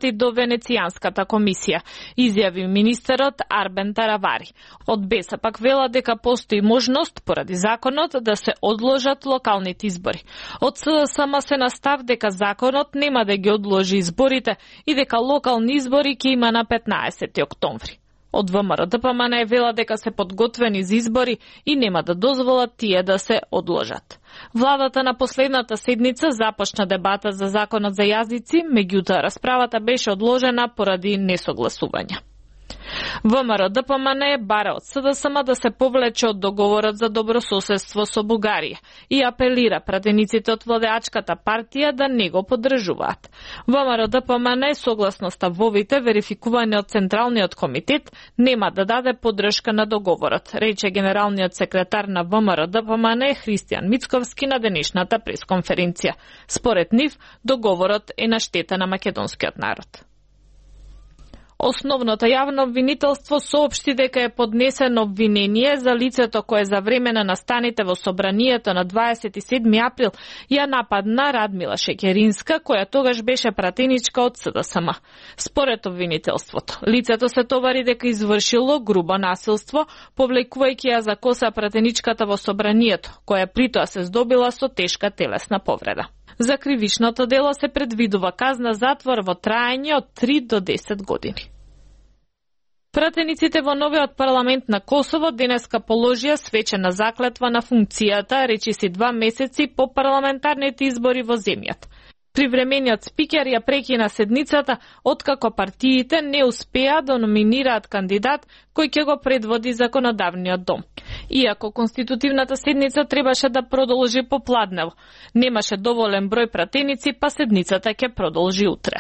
стигнати до Венецијанската комисија, изјави министерот Арбен Таравари. Од БЕСА пак вела дека постои можност поради законот да се одложат локалните избори. Од СДСМ се настав дека законот нема да ги одложи изборите и дека локални избори ќе има на 15 октомври. Од ВМРО ДПМН вела дека се подготвени за избори и нема да дозволат тие да се одложат. Владата на последната седница започна дебата за законот за јазици, меѓутоа расправата беше одложена поради несогласување. ВМРО ДПМН бара од СДСМ да се повлече од договорот за добрососедство со Бугарија и апелира пратениците од владеачката партија да не го поддржуваат. ВМРО ДПМН согласно ставовите верификувани од Централниот комитет нема да даде поддршка на договорот, рече генералниот секретар на ВМРО ДПМН Христијан Мицковски на денешната пресконференција. Според нив, договорот е на штета на македонскиот народ. Основното јавно обвинителство соопшти дека е поднесено обвинение за лицето кое за време на настаните во собранието на 27 април ја нападна Радмила Шекеринска, која тогаш беше пратеничка од СДСМ. Според обвинителството, лицето се товари дека извршило грубо насилство, повлекувајќи ја за коса пратеничката во собранието, која притоа се здобила со тешка телесна повреда. За кривичното дело се предвидува казна затвор во траење од 3 до 10 години. Пратениците во новиот парламент на Косово денеска положија свечена заклетва на функцијата, речиси 2 месеци по парламентарните избори во земјата. Привремениот спикер ја прекина седницата откако партиите не успеа да номинираат кандидат кој ќе го предводи законодавниот дом. Иако конститутивната седница требаше да продолжи попладнево, немаше доволен број пратеници, па седницата ќе продолжи утре.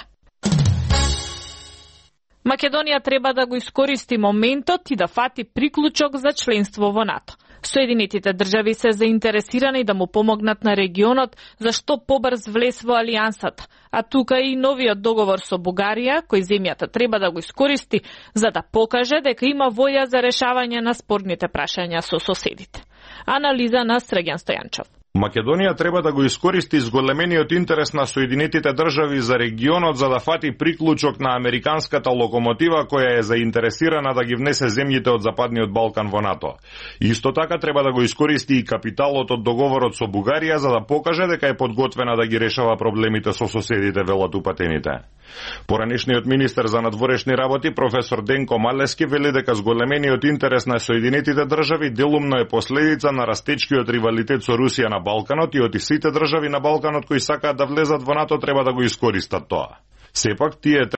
Македонија треба да го искористи моментот и да фати приклучок за членство во НАТО. Соединетите држави се заинтересирани да му помогнат на регионот за што побрз влез во алијансата, а тука и новиот договор со Бугарија, кој земјата треба да го искористи за да покаже дека има волја за решавање на спорните прашања со соседите. Анализа на Срđan Стојанчов. Македонија треба да го искористи зголемениот интерес на Соединетите држави за регионот за да фати приклучок на американската локомотива која е заинтересирана да ги внесе земјите од Западниот Балкан во НАТО. Исто така треба да го искористи и капиталот од договорот со Бугарија за да покаже дека е подготвена да ги решава проблемите со соседите, велат упатените. Поранешниот министер за надворешни работи професор Денко Малески вели дека зголемениот интерес на Соединетите држави делумно е последица на растечкиот ривалитет со Русија на Балканот и од сите држави на Балканот кои сакаат да влезат во НАТО треба да го искористат тоа. Сепак тие